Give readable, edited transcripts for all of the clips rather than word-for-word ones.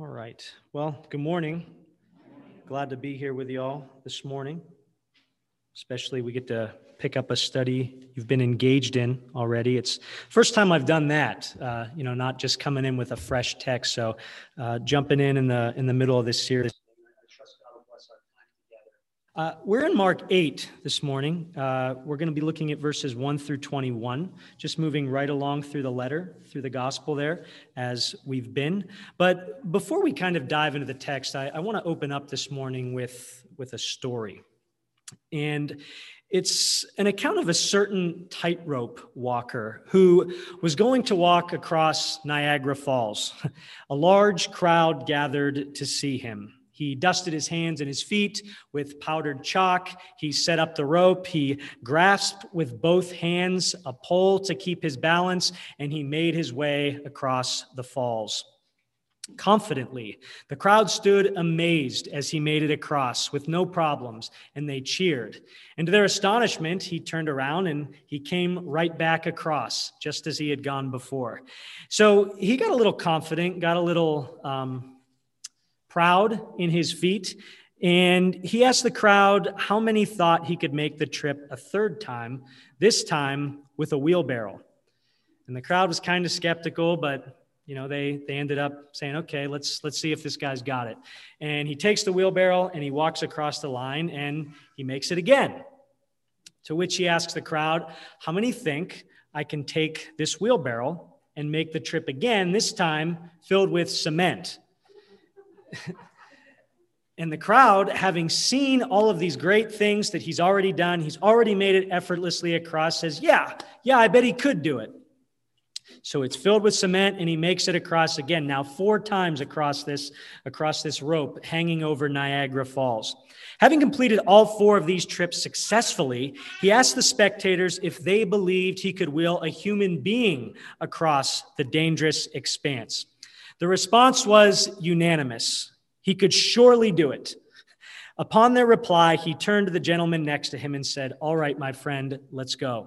All right. Well, good morning. Glad to be here with you all this morning. Especially we get to pick up a study you've been engaged in already. It's first time I've done that, not just coming in with a fresh text. So jumping in the middle of this series. I trust God will bless our time together. We're in Mark 8 this morning. We're going to be looking at verses 1 through 21, just moving right along through the letter, through the gospel there, as we've been. But before we kind of dive into the text, I want to open up this morning with a story. And it's an account of a certain tightrope walker who was going to walk across Niagara Falls. A large crowd gathered to see him. He dusted his hands and his feet with powdered chalk. He set up the rope. He grasped with both hands a pole to keep his balance, and he made his way across the falls. Confidently, the crowd stood amazed as he made it across with no problems, and they cheered. And to their astonishment, he turned around and he came right back across, just as he had gone before. So he got a little confident, got a little proud in his feet, and he asked the crowd how many thought he could make the trip a third time, this time with a wheelbarrow. And the crowd was kind of skeptical, but they ended up saying, okay, let's see if this guy's got it. And he takes the wheelbarrow and he walks across the line and he makes it again. To which he asks the crowd, how many think I can take this wheelbarrow and make the trip again, this time filled with cement? And the crowd, having seen all of these great things that he's already done, he's already made it effortlessly across, says, yeah, I bet he could do it. So it's filled with cement, and he makes it across again, now 4 times across this rope hanging over Niagara Falls. Having completed all 4 of these trips successfully, he asked the spectators if they believed he could wheel a human being across the dangerous expanse. The response was unanimous. He could surely do it. Upon their reply, he turned to the gentleman next to him and said, all right, my friend, let's go.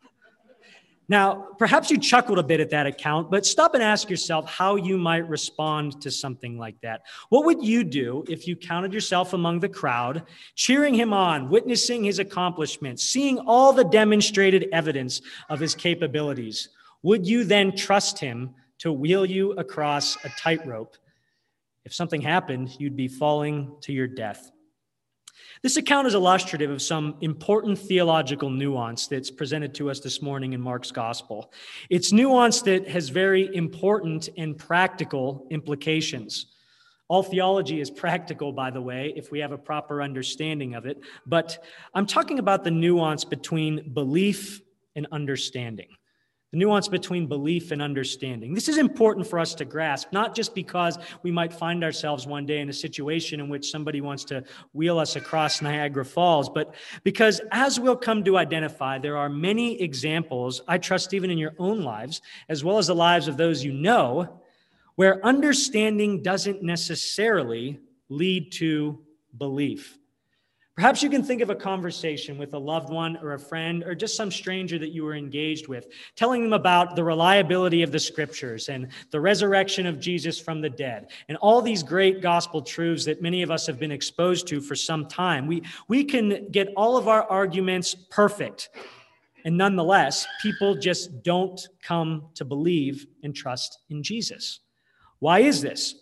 Now, perhaps you chuckled a bit at that account, but stop and ask yourself how you might respond to something like that. What would you do if you counted yourself among the crowd, cheering him on, witnessing his accomplishments, seeing all the demonstrated evidence of his capabilities? Would you then trust him to wheel you across a tightrope? If something happened, you'd be falling to your death. This account is illustrative of some important theological nuance that's presented to us this morning in Mark's gospel. It's nuance that has very important and practical implications. All theology is practical, by the way, if we have a proper understanding of it. But I'm talking about the nuance between belief and understanding. The nuance between belief and understanding. This is important for us to grasp, not just because we might find ourselves one day in a situation in which somebody wants to wheel us across Niagara Falls, but because as we'll come to identify, there are many examples, I trust even in your own lives, as well as the lives of those you know, where understanding doesn't necessarily lead to belief. Perhaps you can think of a conversation with a loved one or a friend or just some stranger that you were engaged with, telling them about the reliability of the scriptures and the resurrection of Jesus from the dead and all these great gospel truths that many of us have been exposed to for some time. We can get all of our arguments perfect, and nonetheless, people just don't come to believe and trust in Jesus. Why is this?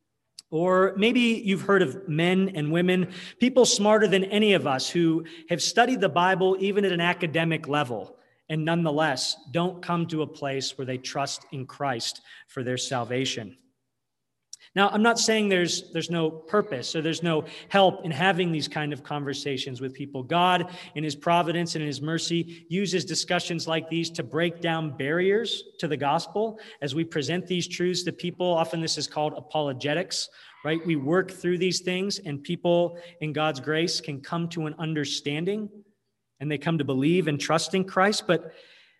Or maybe you've heard of men and women, people smarter than any of us who have studied the Bible even at an academic level and nonetheless don't come to a place where they trust in Christ for their salvation. Now, I'm not saying there's no purpose or there's no help in having these kind of conversations with people. God, in his providence and in his mercy, uses discussions like these to break down barriers to the gospel as we present these truths to people. Often this is called apologetics, right? We work through these things and people in God's grace can come to an understanding and they come to believe and trust in Christ. But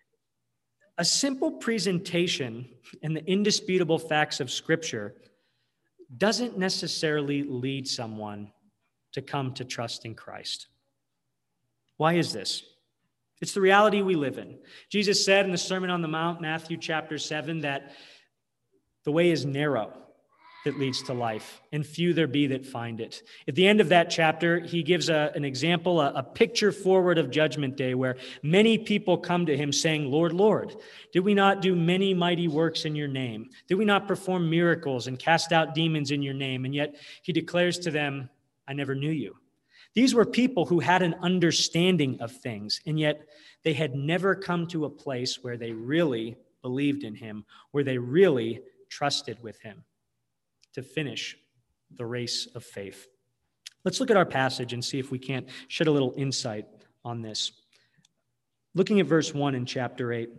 a simple presentation and the indisputable facts of Scripture doesn't necessarily lead someone to come to trust in Christ. Why is this? It's the reality we live in. Jesus said in the Sermon on the Mount, Matthew chapter 7, that the way is narrow that leads to life, and few there be that find it. At the end of that chapter, he gives an example, a picture forward of Judgment Day, where many people come to him saying, Lord, Lord, did we not do many mighty works in your name? Did we not perform miracles and cast out demons in your name? And yet he declares to them, I never knew you. These were people who had an understanding of things, and yet they had never come to a place where they really believed in him, where they really trusted with him to finish the race of faith. Let's look at our passage and see if we can't shed a little insight on this. Looking at verse 1 in chapter 8.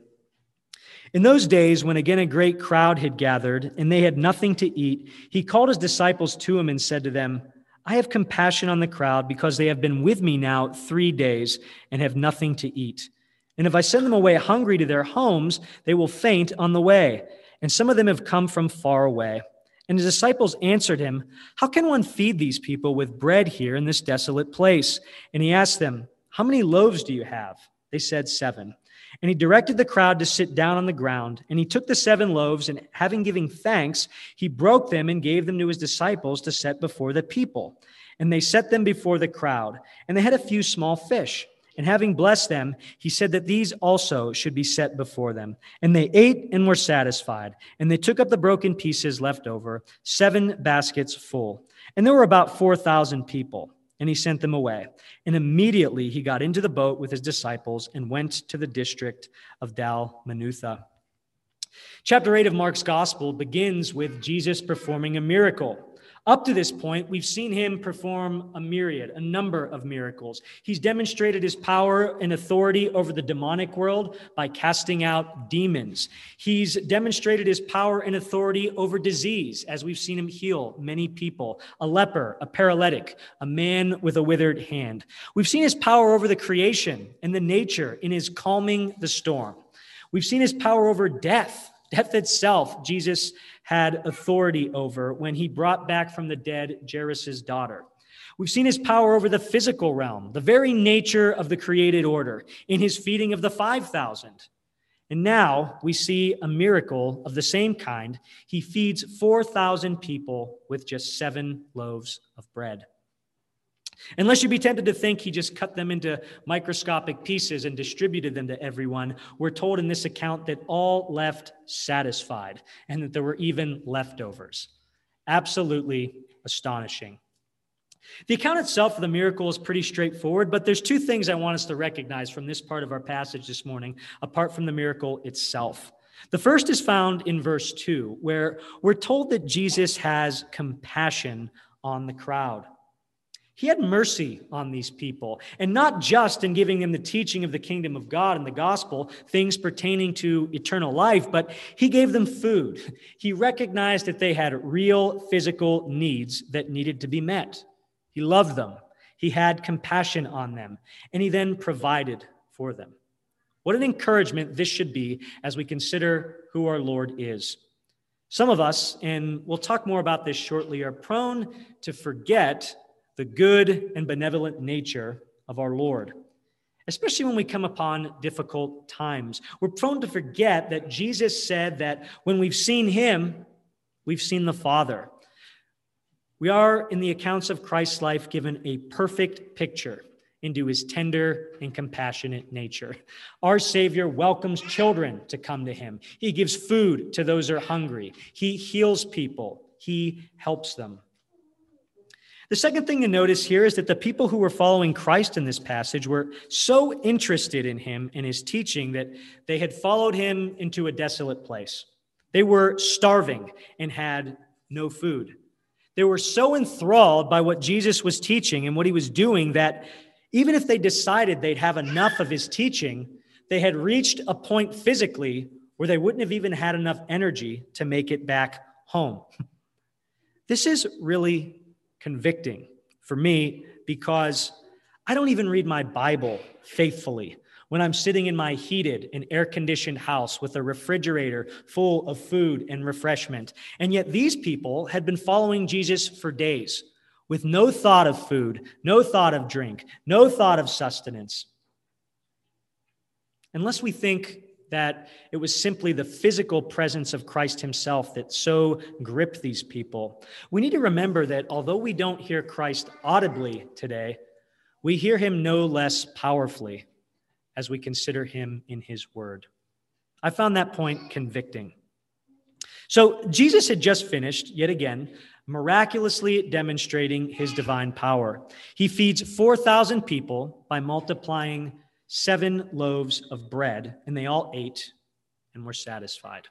In those days, when again a great crowd had gathered, and they had nothing to eat, he called his disciples to him and said to them, I have compassion on the crowd, because they have been with me now 3 days and have nothing to eat. And if I send them away hungry to their homes, they will faint on the way. And some of them have come from far away. And his disciples answered him, how can one feed these people with bread here in this desolate place? And he asked them, how many loaves do you have? They said 7. And he directed the crowd to sit down on the ground. And he took the 7 loaves, and having given thanks, he broke them and gave them to his disciples to set before the people. And they set them before the crowd. And they had a few small fish. And having blessed them, he said that these also should be set before them. And they ate and were satisfied. And they took up the broken pieces left over, 7 baskets full. And there were about 4,000 people. And he sent them away. And immediately he got into the boat with his disciples and went to the district of Dalmanutha. Chapter 8 of Mark's gospel begins with Jesus performing a miracle. Up to this point, we've seen him perform a number of miracles. He's demonstrated his power and authority over the demonic world by casting out demons. He's demonstrated his power and authority over disease, as we've seen him heal many people, a leper, a paralytic, a man with a withered hand. We've seen his power over the creation and the nature in his calming the storm. We've seen his power over death itself. Jesus had authority over when he brought back from the dead Jairus' daughter. We've seen his power over the physical realm, the very nature of the created order, in his feeding of the 5,000. And now we see a miracle of the same kind. He feeds 4,000 people with just 7 loaves of bread. Unless you be tempted to think he just cut them into microscopic pieces and distributed them to everyone, we're told in this account that all left satisfied and that there were even leftovers. Absolutely astonishing. The account itself of the miracle is pretty straightforward, but there's 2 things I want us to recognize from this part of our passage this morning, apart from the miracle itself. The first is found in verse 2, where we're told that Jesus has compassion on the crowd. He had mercy on these people, and not just in giving them the teaching of the kingdom of God and the gospel, things pertaining to eternal life, but he gave them food. He recognized that they had real physical needs that needed to be met. He loved them. He had compassion on them, and he then provided for them. What an encouragement this should be as we consider who our Lord is. Some of us, and we'll talk more about this shortly, are prone to forget the good and benevolent nature of our Lord, especially when we come upon difficult times. We're prone to forget that Jesus said that when we've seen him, we've seen the Father. We are, in the accounts of Christ's life, given a perfect picture into his tender and compassionate nature. Our Savior welcomes children to come to him. He gives food to those who are hungry. He heals people. He helps them. The second thing to notice here is that the people who were following Christ in this passage were so interested in him and his teaching that they had followed him into a desolate place. They were starving and had no food. They were so enthralled by what Jesus was teaching and what he was doing that even if they decided they'd have enough of his teaching, they had reached a point physically where they wouldn't have even had enough energy to make it back home. This is really convicting for me because I don't even read my Bible faithfully when I'm sitting in my heated and air-conditioned house with a refrigerator full of food and refreshment. And yet these people had been following Jesus for days with no thought of food, no thought of drink, no thought of sustenance. Unless we think that it was simply the physical presence of Christ himself that so gripped these people. We need to remember that although we don't hear Christ audibly today, we hear him no less powerfully as we consider him in his word. I found that point convicting. So Jesus had just finished, yet again, miraculously demonstrating his divine power. He feeds 4,000 people by multiplying 7 loaves of bread, and they all ate and were satisfied.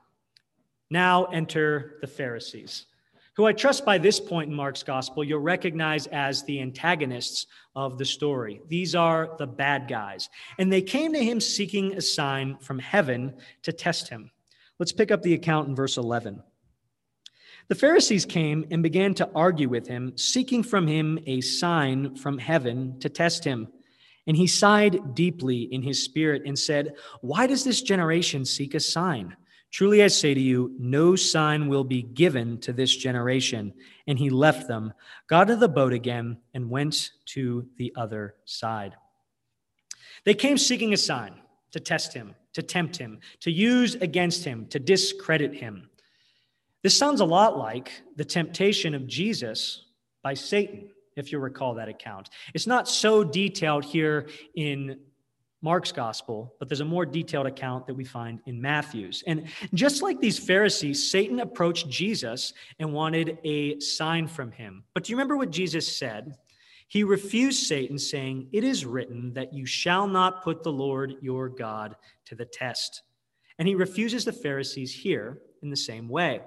Now enter the Pharisees, who I trust by this point in Mark's gospel, you'll recognize as the antagonists of the story. These are the bad guys. And they came to him seeking a sign from heaven to test him. Let's pick up the account in verse 11. The Pharisees came and began to argue with him, seeking from him a sign from heaven to test him. And he sighed deeply in his spirit and said, "Why does this generation seek a sign? Truly I say to you, no sign will be given to this generation." And he left them, got into the boat again, and went to the other side. They came seeking a sign to test him, to tempt him, to use against him, to discredit him. This sounds a lot like the temptation of Jesus by Satan, if you recall that account. It's not so detailed here in Mark's gospel, but there's a more detailed account that we find in Matthew's. And just like these Pharisees, Satan approached Jesus and wanted a sign from him. But do you remember what Jesus said? He refused Satan, saying, "It is written that you shall not put the Lord your God to the test." And he refuses the Pharisees here in the same way.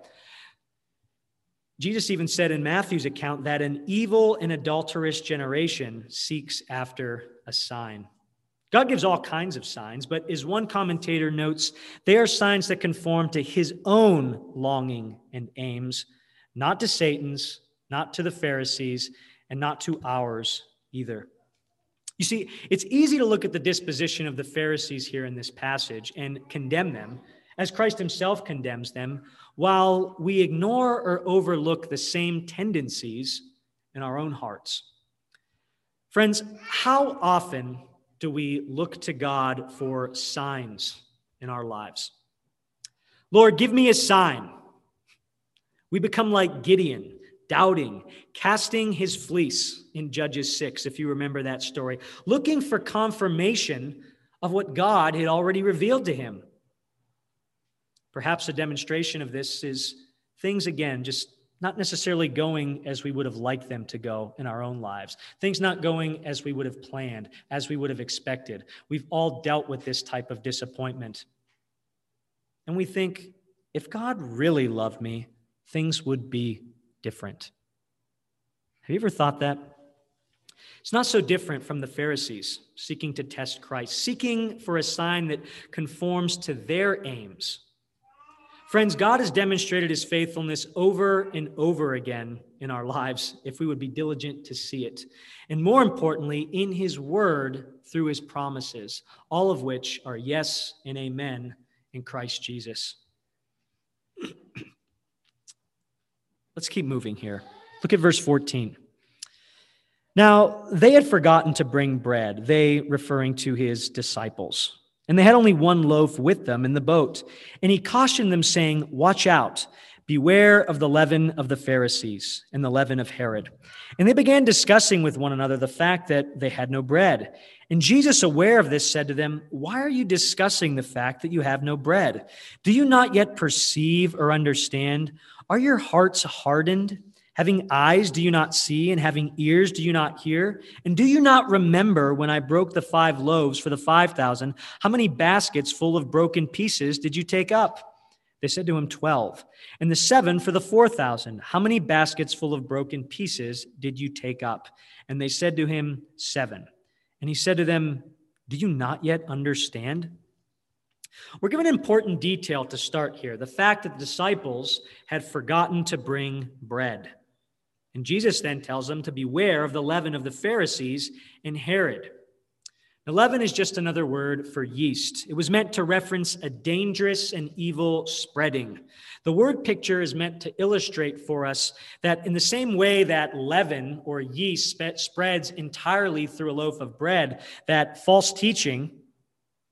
Jesus even said in Matthew's account that an evil and adulterous generation seeks after a sign. God gives all kinds of signs, but as one commentator notes, they are signs that conform to his own longing and aims, not to Satan's, not to the Pharisees, and not to ours either. You see, it's easy to look at the disposition of the Pharisees here in this passage and condemn them, as Christ himself condemns them, while we ignore or overlook the same tendencies in our own hearts. Friends, how often do we look to God for signs in our lives? Lord, give me a sign. We become like Gideon, doubting, casting his fleece in Judges 6, if you remember that story, looking for confirmation of what God had already revealed to him. Perhaps a demonstration of this is things, again, just not necessarily going as we would have liked them to go in our own lives. Things not going as we would have planned, as we would have expected. We've all dealt with this type of disappointment. And we think, if God really loved me, things would be different. Have you ever thought that? It's not so different from the Pharisees seeking to test Christ, seeking for a sign that conforms to their aims. Friends, God has demonstrated his faithfulness over and over again in our lives if we would be diligent to see it. And more importantly, in his word through his promises, all of which are yes and amen in Christ Jesus. Let's keep moving here. Look at verse 14. Now, they had forgotten to bring bread, they referring to his disciples. And they had only 1 loaf with them in the boat. And he cautioned them, saying, "Watch out, beware of the leaven of the Pharisees and the leaven of Herod." And they began discussing with one another the fact that they had no bread. And Jesus, aware of this, said to them, "Why are you discussing the fact that you have no bread? Do you not yet perceive or understand? Are your hearts hardened? Having eyes, do you not see? And having ears, do you not hear? And do you not remember when I broke the 5 loaves for the 5,000? How many baskets full of broken pieces did you take up?" They said to him, 12. "And the 7 for the 4,000? How many baskets full of broken pieces did you take up?" And they said to him, 7. And he said to them, "Do you not yet understand?" We're given an important detail to start here, the fact that the disciples had forgotten to bring bread. And Jesus then tells them to beware of the leaven of the Pharisees and Herod. Now, leaven is just another word for yeast. It was meant to reference a dangerous and evil spreading. The word picture is meant to illustrate for us that in the same way that leaven or yeast spreads entirely through a loaf of bread, that false teaching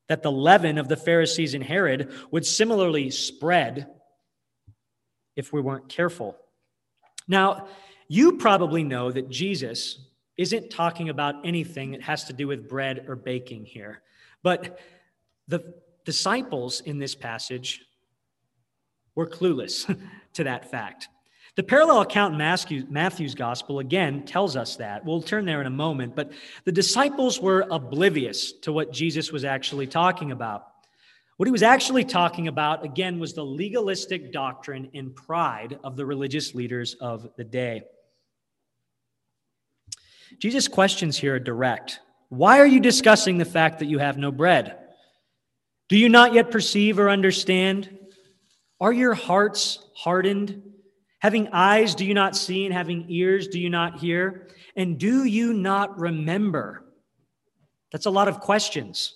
that the leaven of the Pharisees and Herod would similarly spread if we weren't careful. Now, you probably know that Jesus isn't talking about anything that has to do with bread or baking here. But the disciples in this passage were clueless to that fact. The parallel account in Matthew's gospel, again, tells us that. We'll turn there in a moment, but the disciples were oblivious to what Jesus was actually talking about. What he was actually talking about, again, was the legalistic doctrine and pride of the religious leaders of the day. Jesus' questions here are direct. Why are you discussing the fact that you have no bread? Do you not yet perceive or understand? Are your hearts hardened? Having eyes, do you not see? And having ears, do you not hear? And do you not remember? That's a lot of questions.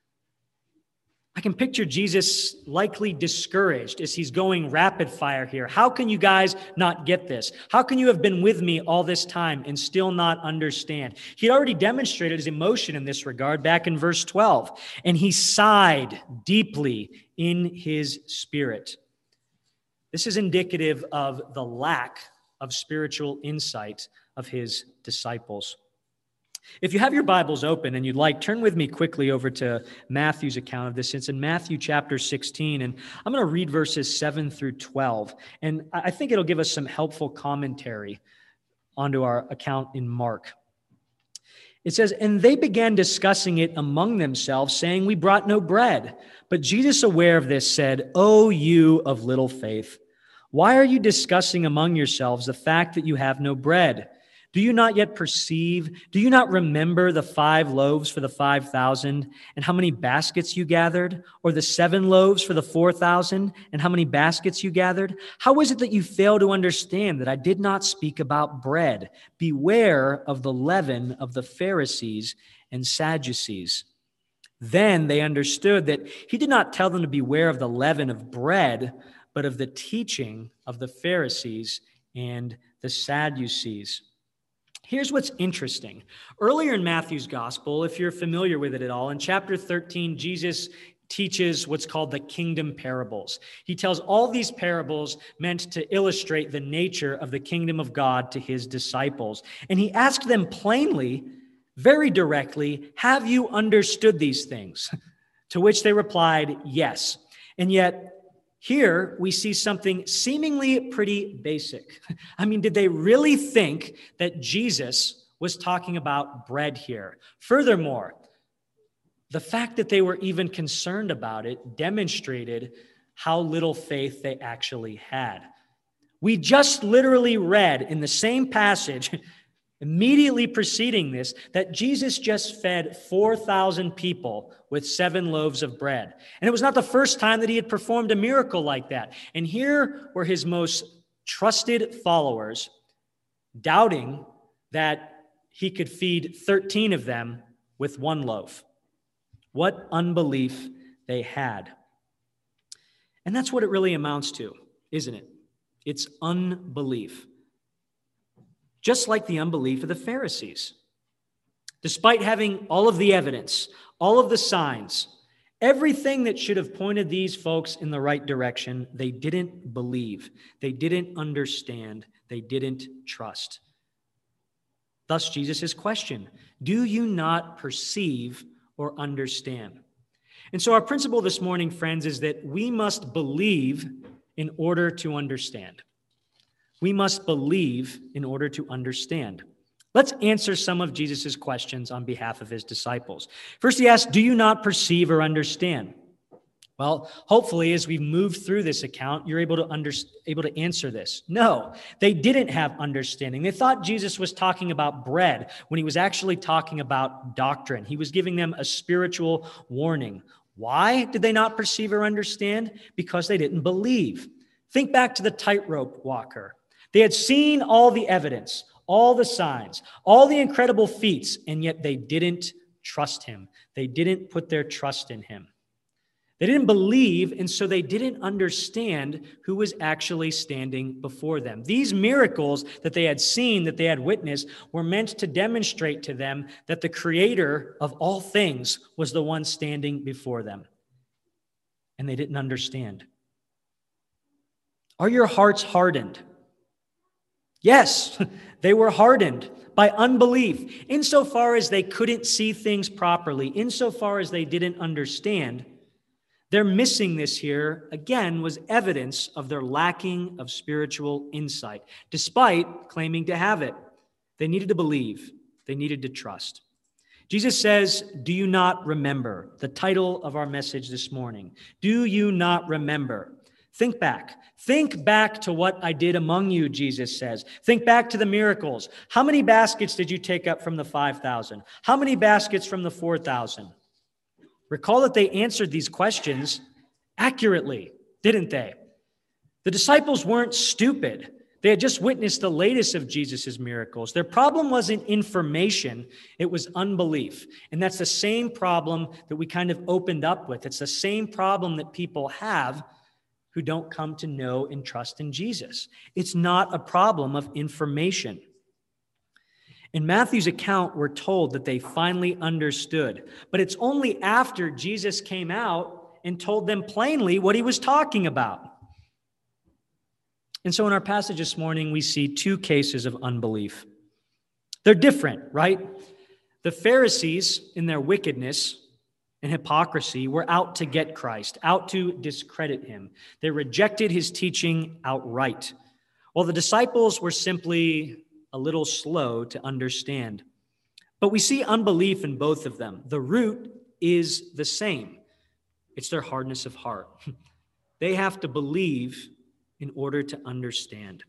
I can picture Jesus likely discouraged as he's going rapid fire here. How can you guys not get this? How can you have been with me all this time and still not understand? He already demonstrated his emotion in this regard back in verse 12, and he sighed deeply in his spirit. This is indicative of the lack of spiritual insight of his disciples. If you have your Bibles open and you'd like, turn with me quickly over to Matthew's account of this. It's in Matthew chapter 16, and I'm going to read verses 7 through 12. And I think it'll give us some helpful commentary onto our account in Mark. It says, "And they began discussing it among themselves, saying, 'We brought no bread.' But Jesus, aware of this, said, 'O you of little faith, why are you discussing among yourselves the fact that you have no bread? Do you not yet perceive? Do you not remember the 5 loaves for the 5,000 and how many baskets you gathered? Or the 7 loaves for the 4,000 and how many baskets you gathered? How is it that you fail to understand that I did not speak about bread? Beware of the leaven of the Pharisees and Sadducees.' Then they understood that he did not tell them to beware of the leaven of bread, but of the teaching of the Pharisees and the Sadducees." Here's what's interesting. Earlier in Matthew's gospel, if you're familiar with it at all, in chapter 13, Jesus teaches what's called the kingdom parables. He tells all these parables meant to illustrate the nature of the kingdom of God to his disciples. And he asked them plainly, very directly, "Have you understood these things?" To which they replied, "Yes." And yet, here we see something seemingly pretty basic. I mean, did they really think that Jesus was talking about bread here? Furthermore, the fact that they were even concerned about it demonstrated how little faith they actually had. We just literally read in the same passage immediately preceding this, that Jesus just fed 4,000 people with 7 loaves of bread. And it was not the first time that he had performed a miracle like that. And here were his most trusted followers doubting that he could feed 13 of them with 1 loaf. What unbelief they had. And that's what it really amounts to, isn't it? It's unbelief. Just like the unbelief of the Pharisees. Despite having all of the evidence, all of the signs, everything that should have pointed these folks in the right direction, they didn't believe. They didn't understand. They didn't trust. Thus, Jesus' question, do you not perceive or understand? And so our principle this morning, friends, is that we must believe in order to understand. We must believe in order to understand. Let's answer some of Jesus' questions on behalf of his disciples. First, he asked, do you not perceive or understand? Well, hopefully, as we move through this account, you're able to answer this. No, they didn't have understanding. They thought Jesus was talking about bread when he was actually talking about doctrine. He was giving them a spiritual warning. Why did they not perceive or understand? Because they didn't believe. Think back to the tightrope walker. They had seen all the evidence, all the signs, all the incredible feats, and yet they didn't trust him. They didn't put their trust in him. They didn't believe, and so they didn't understand who was actually standing before them. These miracles that they had seen, that they had witnessed, were meant to demonstrate to them that the Creator of all things was the one standing before them. And they didn't understand. Are your hearts hardened? Yes, they were hardened by unbelief, insofar as they couldn't see things properly, insofar as they didn't understand. Their missing this here, again, was evidence of their lacking of spiritual insight, despite claiming to have it. They needed to believe. They needed to trust. Jesus says, do you not remember? The title of our message this morning. Do you not remember? Think back. Think back to what I did among you, Jesus says. Think back to the miracles. How many baskets did you take up from the 5,000? How many baskets from the 4,000? Recall that they answered these questions accurately, didn't they? The disciples weren't stupid. They had just witnessed the latest of Jesus' miracles. Their problem wasn't information, it was unbelief. And that's the same problem that we kind of opened up with. It's the same problem that people have who don't come to know and trust in Jesus. It's not a problem of information. In Matthew's account, we're told that they finally understood, but it's only after Jesus came out and told them plainly what he was talking about. And so in our passage this morning, we see two cases of unbelief. They're different, right? The Pharisees, in their wickedness and hypocrisy, were out to get Christ, out to discredit him. They rejected his teaching outright, while the disciples were simply a little slow to understand. But we see unbelief in both of them. The root is the same. It's their hardness of heart. They have to believe in order to understand.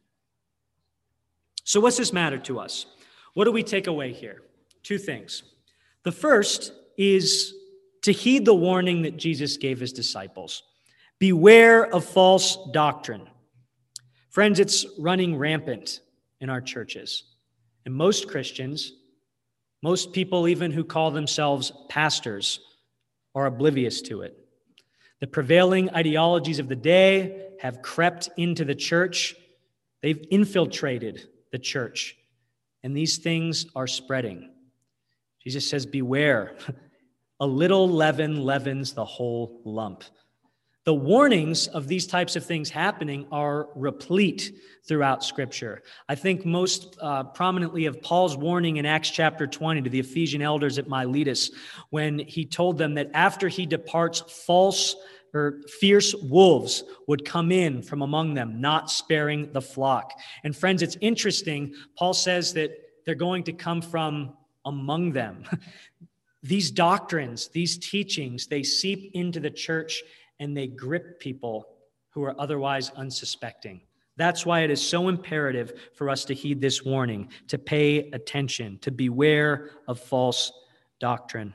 So what's this matter to us? What do we take away here? Two things. The first is to heed the warning that Jesus gave his disciples. Beware of false doctrine. Friends, it's running rampant in our churches. And most Christians, most people even who call themselves pastors, are oblivious to it. The prevailing ideologies of the day have crept into the church. They've infiltrated the church. And these things are spreading. Jesus says, beware. A little leaven leavens the whole lump. The warnings of these types of things happening are replete throughout Scripture. I think most prominently of Paul's warning in Acts chapter 20 to the Ephesian elders at Miletus, when he told them that after he departs, false or fierce wolves would come in from among them, not sparing the flock. And friends, it's interesting. Paul says that they're going to come from among them. These doctrines, these teachings, they seep into the church and they grip people who are otherwise unsuspecting. That's why it is so imperative for us to heed this warning, to pay attention, to beware of false doctrine.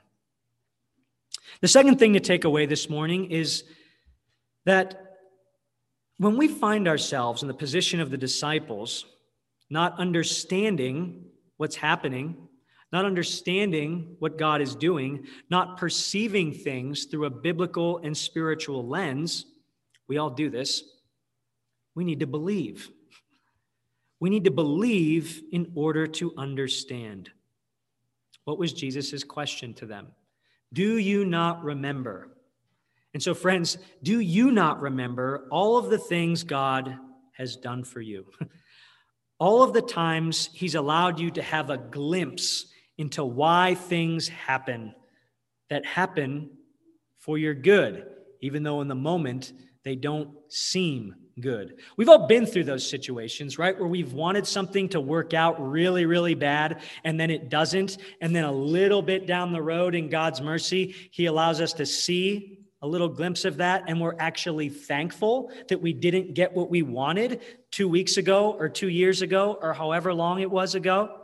The second thing to take away this morning is that when we find ourselves in the position of the disciples, not understanding what's happening, not understanding what God is doing, not perceiving things through a biblical and spiritual lens, we all do this, we need to believe. We need to believe in order to understand. What was Jesus' question to them? Do you not remember? And so, friends, do you not remember all of the things God has done for you? All of the times he's allowed you to have a glimpse into why things happen that happen for your good, even though in the moment they don't seem good. We've all been through those situations, right? Where we've wanted something to work out really, really bad, and then it doesn't. And then a little bit down the road in God's mercy, he allows us to see a little glimpse of that, and we're actually thankful that we didn't get what we wanted 2 weeks ago or 2 years ago or however long it was ago.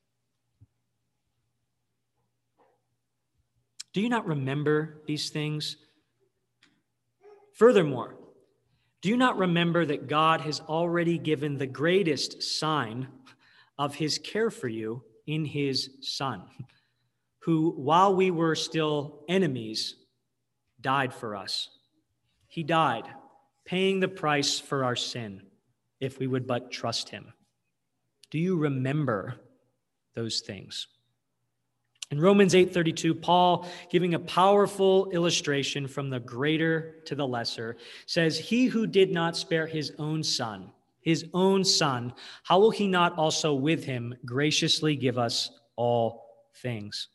Do you not remember these things? Furthermore, do you not remember that God has already given the greatest sign of his care for you in his Son, who, while we were still enemies, died for us? He died, paying the price for our sin, if we would but trust him. Do you remember those things? In Romans 8:32, Paul, giving a powerful illustration from the greater to the lesser, says, he who did not spare his own son, how will he not also with him graciously give us all things?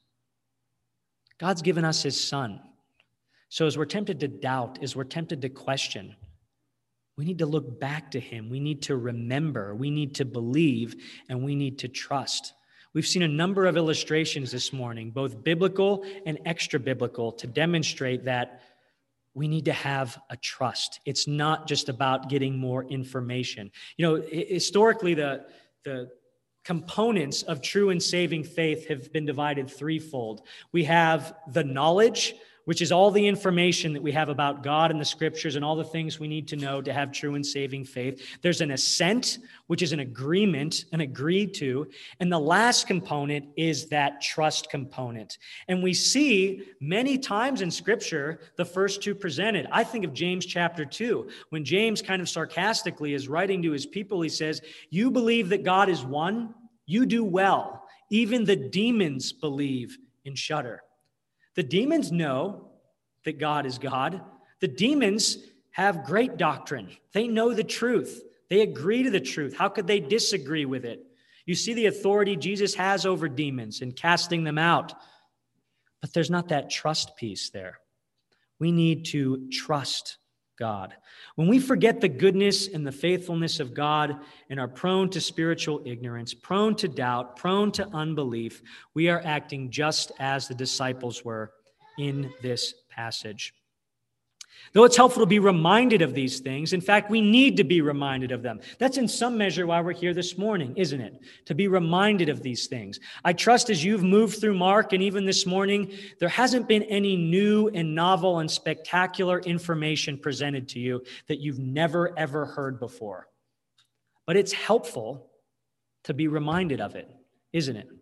God's given us his son. So as we're tempted to doubt, as we're tempted to question, we need to look back to him. We need to remember. We need to believe, and we need to trust. We've seen a number of illustrations this morning, both biblical and extra biblical, to demonstrate that we need to have a trust. It's not just about getting more information. You know, historically, the components of true and saving faith have been divided threefold. We have the knowledge, which is all the information that we have about God and the scriptures and all the things we need to know to have true and saving faith. There's an assent, which is an agreement, an agreed to. And the last component is that trust component. And we see many times in scripture the first two presented. I think of James chapter 2, when James kind of sarcastically is writing to his people. He says, you believe that God is one, you do well. Even the demons believe and shudder. The demons know that God is God. The demons have great doctrine. They know the truth. They agree to the truth. How could they disagree with it? You see the authority Jesus has over demons and casting them out. But there's not that trust piece there. We need to trust God. When we forget the goodness and the faithfulness of God and are prone to spiritual ignorance, prone to doubt, prone to unbelief, we are acting just as the disciples were in this passage. Though it's helpful to be reminded of these things, in fact, we need to be reminded of them. That's in some measure why we're here this morning, isn't it? To be reminded of these things. I trust as you've moved through Mark and even this morning, there hasn't been any new and novel and spectacular information presented to you that you've never, ever heard before. But it's helpful to be reminded of it, isn't it?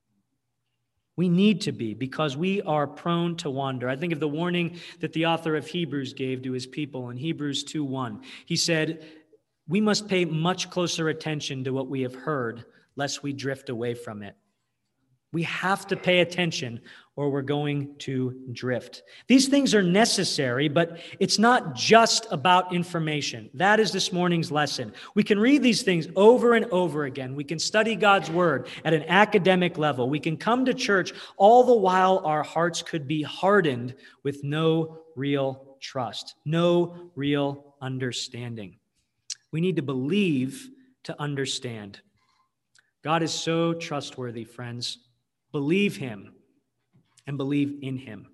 We need to be, because we are prone to wander. I think of the warning that the author of Hebrews gave to his people in Hebrews 2:1. He said, we must pay much closer attention to what we have heard, lest we drift away from it. We have to pay attention or we're going to drift. These things are necessary, but it's not just about information. That is this morning's lesson. We can read these things over and over again. We can study God's word at an academic level. We can come to church, all the while our hearts could be hardened with no real trust, no real understanding. We need to believe to understand. God is so trustworthy, friends. Believe him and believe in him.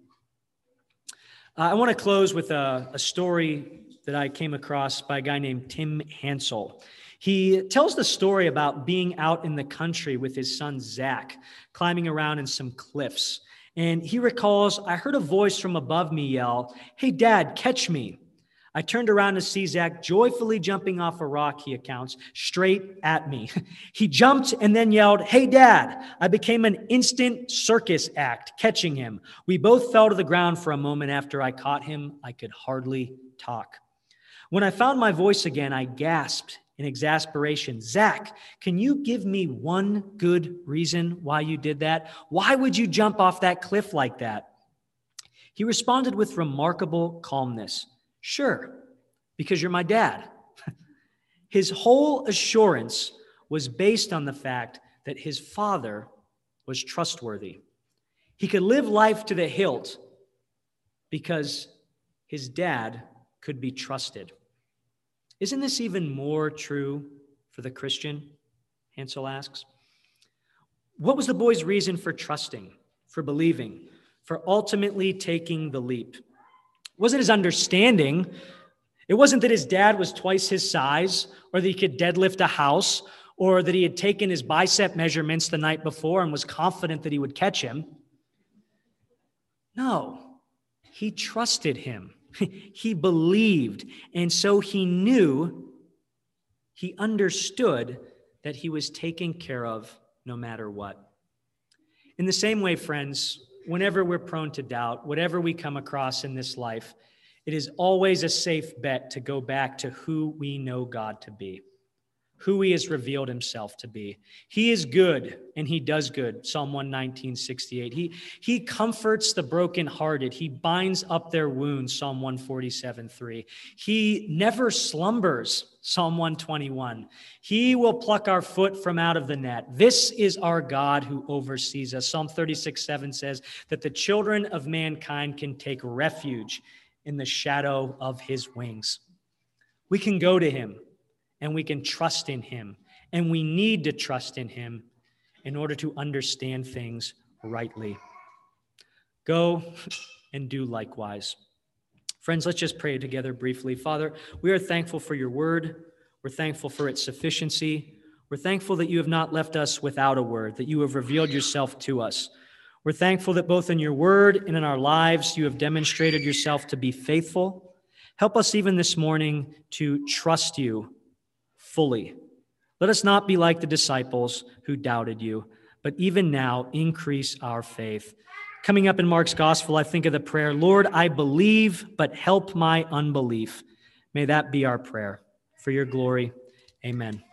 I want to close with a story that I came across by a guy named Tim Hansel. He tells the story about being out in the country with his son Zach, climbing around in some cliffs. And he recalls, I heard a voice from above me yell, "Hey, Dad, catch me." I turned around to see Zach joyfully jumping off a rock, he accounts, straight at me. He jumped and then yelled, "Hey, Dad." I became an instant circus act, catching him. We both fell to the ground for a moment after I caught him. I could hardly talk. When I found my voice again, I gasped in exasperation, "Zach, can you give me one good reason why you did that? Why would you jump off that cliff like that?" He responded with remarkable calmness. "Sure, because you're my dad." His whole assurance was based on the fact that his father was trustworthy. He could live life to the hilt because his dad could be trusted. Isn't this even more true for the Christian? Hansel asks. What was the boy's reason for trusting, for believing, for ultimately taking the leap? It wasn't his understanding. It wasn't that his dad was twice his size, or that he could deadlift a house, or that he had taken his bicep measurements the night before and was confident that he would catch him. No, he trusted him. He believed, and so he knew, he understood that he was taken care of no matter what. In the same way, friends, whenever we're prone to doubt, whatever we come across in this life, it is always a safe bet to go back to who we know God to be, who he has revealed himself to be. He is good, and he does good. Psalm 119:68. He comforts the brokenhearted. He binds up their wounds. Psalm 147:3. He never slumbers. Psalm 121. He will pluck our foot from out of the net. This is our God who oversees us. Psalm 36:7 says that the children of mankind can take refuge in the shadow of his wings. We can go to him, and we can trust in him, and we need to trust in him in order to understand things rightly. Go and do likewise. Friends, let's just pray together briefly. Father, we are thankful for your word. We're thankful for its sufficiency. We're thankful that you have not left us without a word, that you have revealed yourself to us. We're thankful that both in your word and in our lives, you have demonstrated yourself to be faithful. Help us even this morning to trust you fully. Let us not be like the disciples who doubted you, but even now increase our faith. Coming up in Mark's gospel, I think of the prayer, Lord, I believe, but help my unbelief. May that be our prayer. For your glory, amen.